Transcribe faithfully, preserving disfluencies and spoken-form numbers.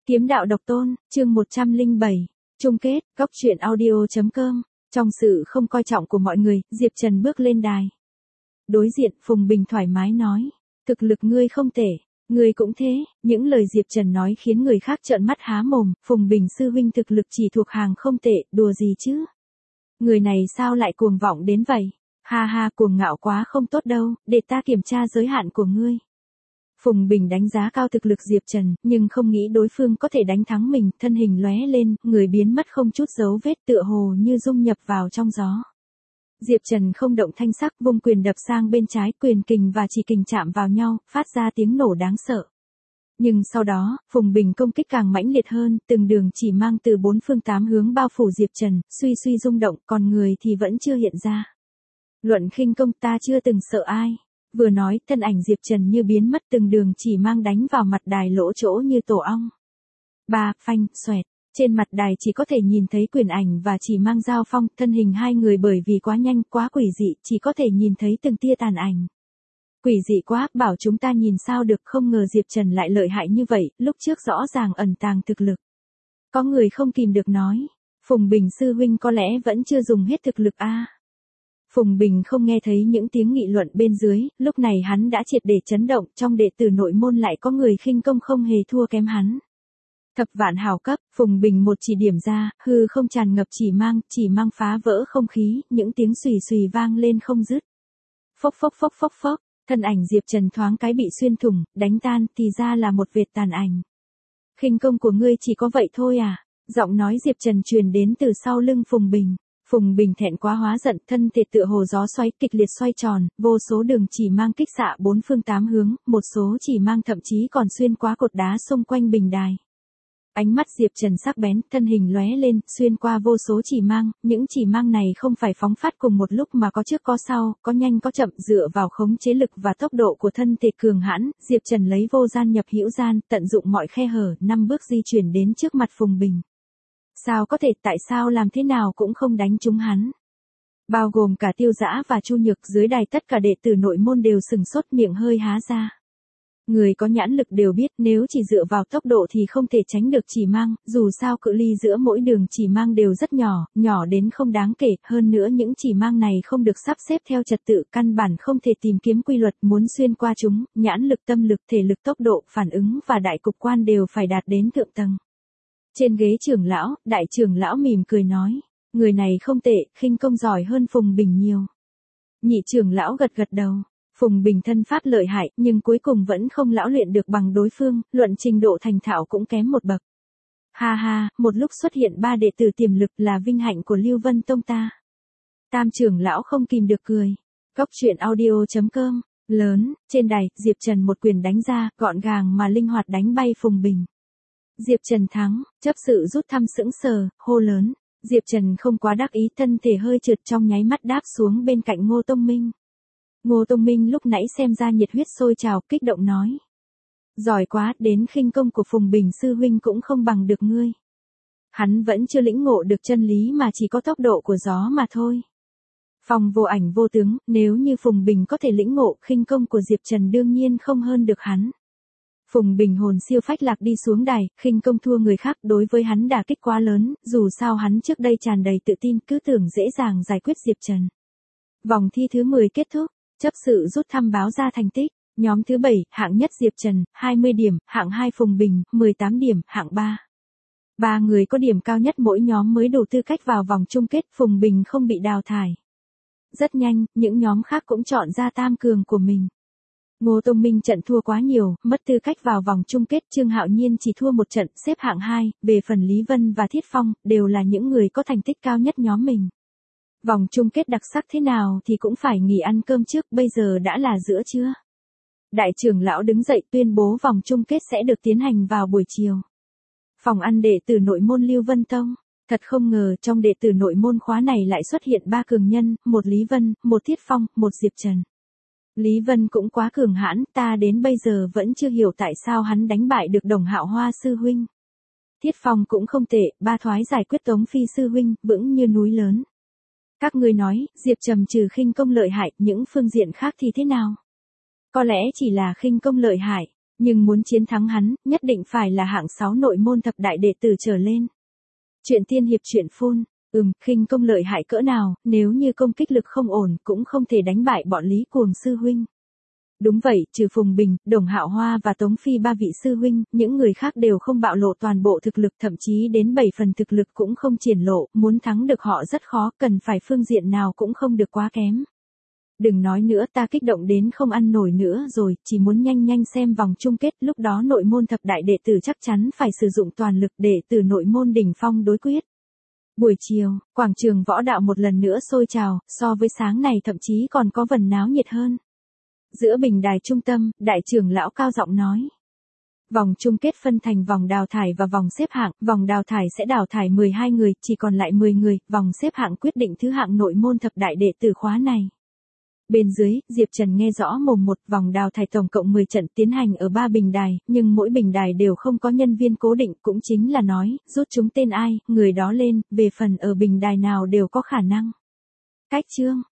Kiếm đạo độc tôn, chương một trăm lẻ bảy, chung kết, góc truyện audio.com. Trong sự không coi trọng của mọi người, Diệp Trần bước lên đài. Đối diện, Phùng Bình thoải mái nói, thực lực ngươi không tệ, ngươi cũng thế. Những lời Diệp Trần nói khiến người khác trợn mắt há mồm. Phùng Bình sư huynh thực lực chỉ thuộc hàng không tệ, đùa gì chứ? Người này sao lại cuồng vọng đến vậy? Ha ha, cuồng ngạo quá không tốt đâu, để ta kiểm tra giới hạn của ngươi. Phùng Bình đánh giá cao thực lực Diệp Trần, nhưng không nghĩ đối phương có thể đánh thắng mình, thân hình lóe lên, người biến mất không chút dấu vết, tựa hồ như dung nhập vào trong gió. Diệp Trần không động thanh sắc, vung quyền đập sang bên trái, quyền kình và chỉ kình chạm vào nhau, phát ra tiếng nổ đáng sợ. Nhưng sau đó, Phùng Bình công kích càng mãnh liệt hơn, từng đường chỉ mang từ bốn phương tám hướng bao phủ Diệp Trần, suy suy rung động, còn người thì vẫn chưa hiện ra. Luận khinh công ta chưa từng sợ ai. Vừa nói, thân ảnh Diệp Trần như biến mất, từng đường chỉ mang đánh vào mặt đài lỗ chỗ như tổ ong. Ba, phanh, xoẹt. Trên mặt đài chỉ có thể nhìn thấy quyền ảnh và chỉ mang giao phong, thân hình hai người bởi vì quá nhanh, quá quỷ dị, chỉ có thể nhìn thấy từng tia tàn ảnh. Quỷ dị quá, bảo chúng ta nhìn sao được, không ngờ Diệp Trần lại lợi hại như vậy, lúc trước rõ ràng ẩn tàng thực lực. Có người không kìm được nói, Phùng Bình sư huynh có lẽ vẫn chưa dùng hết thực lực a. À. Phùng Bình không nghe thấy những tiếng nghị luận bên dưới, lúc này hắn đã triệt để chấn động, trong đệ tử nội môn lại có người khinh công không hề thua kém hắn. Thập vạn hào cấp, Phùng Bình một chỉ điểm ra, hư không tràn ngập chỉ mang, chỉ mang phá vỡ không khí, những tiếng xùy xùy vang lên không dứt. Phốc phốc phốc phốc phốc, thân ảnh Diệp Trần thoáng cái bị xuyên thủng, đánh tan, thì ra là một vệt tàn ảnh. Khinh công của ngươi chỉ có vậy thôi à? Giọng nói Diệp Trần truyền đến từ sau lưng Phùng Bình. Phùng Bình thẹn quá hóa giận, thân thể tựa hồ gió xoáy kịch liệt xoay tròn, vô số đường chỉ mang kích xạ bốn phương tám hướng, một số chỉ mang thậm chí còn xuyên qua cột đá xung quanh bình đài. Ánh mắt Diệp Trần sắc bén, thân hình lóe lên, xuyên qua vô số chỉ mang, những chỉ mang này không phải phóng phát cùng một lúc mà có trước có sau, có nhanh có chậm, dựa vào khống chế lực và tốc độ của thân thể cường hãn, Diệp Trần lấy vô gian nhập hữu gian, tận dụng mọi khe hở, năm bước di chuyển đến trước mặt Phùng Bình. Sao có thể, tại sao làm thế nào cũng không đánh trúng hắn. Bao gồm cả Tiêu Dã và Chu Nhược, dưới đài tất cả đệ tử nội môn đều sừng sốt, miệng hơi há ra. Người có nhãn lực đều biết nếu chỉ dựa vào tốc độ thì không thể tránh được chỉ mang, dù sao cự ly giữa mỗi đường chỉ mang đều rất nhỏ, nhỏ đến không đáng kể, hơn nữa những chỉ mang này không được sắp xếp theo trật tự, căn bản không thể tìm kiếm quy luật, muốn xuyên qua chúng, nhãn lực, tâm lực, thể lực, tốc độ, phản ứng và đại cục quan đều phải đạt đến thượng tầng. Trên ghế trưởng lão, đại trưởng lão mỉm cười nói, người này không tệ, khinh công giỏi hơn Phùng Bình nhiều. Nhị trưởng lão gật gật đầu, Phùng Bình thân pháp lợi hại, nhưng cuối cùng vẫn không lão luyện được bằng đối phương, luận trình độ thành thạo cũng kém một bậc. Ha ha, một lúc xuất hiện ba đệ tử tiềm lực là vinh hạnh của Lưu Vân Tông ta. Tam trưởng lão không kìm được cười. Góc truyện audio.com, lớn, trên đài, Diệp Trần một quyền đánh ra, gọn gàng mà linh hoạt đánh bay Phùng Bình. Diệp Trần thắng, chấp sự rút thăm sững sờ, hô lớn. Diệp Trần không quá đắc ý, thân thể hơi trượt trong nháy mắt đáp xuống bên cạnh Ngô Tông Minh. Ngô Tông Minh lúc nãy xem ra nhiệt huyết sôi trào, kích động nói. Giỏi quá, đến khinh công của Phùng Bình sư huynh cũng không bằng được ngươi. Hắn vẫn chưa lĩnh ngộ được chân lý mà chỉ có tốc độ của gió mà thôi. Phong vô ảnh vô tướng, nếu như Phùng Bình có thể lĩnh ngộ, khinh công của Diệp Trần đương nhiên không hơn được hắn. Phùng Bình hồn siêu phách lạc đi xuống đài, khinh công thua người khác, đối với hắn đả kích quá lớn, dù sao hắn trước đây tràn đầy tự tin, cứ tưởng dễ dàng giải quyết Diệp Trần. Vòng thi thứ mười kết thúc, chấp sự rút thăm báo ra thành tích, nhóm thứ bảy, hạng nhất Diệp Trần, hai mươi điểm, hạng hai Phùng Bình, mười tám điểm, hạng ba. Ba người có điểm cao nhất mỗi nhóm mới đủ tư cách vào vòng chung kết, Phùng Bình không bị đào thải. Rất nhanh, những nhóm khác cũng chọn ra tam cường của mình. Ngô Tông Minh trận thua quá nhiều, mất tư cách vào vòng chung kết, Trương Hạo Nhiên chỉ thua một trận, xếp hạng hai, về phần Lý Vân và Thiết Phong, đều là những người có thành tích cao nhất nhóm mình. Vòng chung kết đặc sắc thế nào thì cũng phải nghỉ ăn cơm trước, bây giờ đã là giữa trưa. Đại trưởng lão đứng dậy tuyên bố vòng chung kết sẽ được tiến hành vào buổi chiều. Phòng ăn đệ tử nội môn Lưu Vân Tông. Thật không ngờ trong đệ tử nội môn khóa này lại xuất hiện ba cường nhân, một Lý Vân, một Thiết Phong, một Diệp Trần. Lý Vân cũng quá cường hãn, ta đến bây giờ vẫn chưa hiểu tại sao hắn đánh bại được Đồng Hạo Hoa sư huynh. Thiết Phong cũng không tệ, ba thoái giải quyết Tống Phi sư huynh, vững như núi lớn. Các ngươi nói, Diệp Trầm trừ khinh công lợi hại, những phương diện khác thì thế nào? Có lẽ chỉ là khinh công lợi hại, Nhưng muốn chiến thắng hắn, nhất định phải là hạng sáu nội môn thập đại đệ tử trở lên. Chuyện tiên hiệp chuyện phun, ừm, khinh công lợi hại cỡ nào, nếu như công kích lực không ổn, cũng không thể đánh bại bọn Lý Cuồng sư huynh. Đúng vậy, trừ Phùng Bình, Đồng Hạo Hoa và Tống Phi ba vị sư huynh, những người khác đều không bạo lộ toàn bộ thực lực, thậm chí đến bảy phần thực lực cũng không triển lộ, muốn thắng được họ rất khó, cần phải phương diện nào cũng không được quá kém. Đừng nói nữa, ta kích động đến không ăn nổi nữa rồi, chỉ muốn nhanh nhanh xem vòng chung kết, lúc đó nội môn thập đại đệ tử chắc chắn phải sử dụng toàn lực để từ nội môn đỉnh phong đối quyết. Buổi chiều, quảng trường võ đạo một lần nữa sôi trào, so với sáng này thậm chí còn có phần náo nhiệt hơn. Giữa bình đài trung tâm, đại trưởng lão cao giọng nói. Vòng chung kết phân thành vòng đào thải và vòng xếp hạng, vòng đào thải sẽ đào thải mười hai người, chỉ còn lại mười người, vòng xếp hạng quyết định thứ hạng nội môn thập đại đệ tử khóa này. Bên dưới, Diệp Trần nghe rõ mồm một, vòng đào thải tổng cộng mười trận tiến hành ở ba bình đài, nhưng mỗi bình đài đều không có nhân viên cố định, cũng chính là nói, rút chúng tên ai, người đó lên, về phần ở bình đài nào đều có khả năng. Cách chương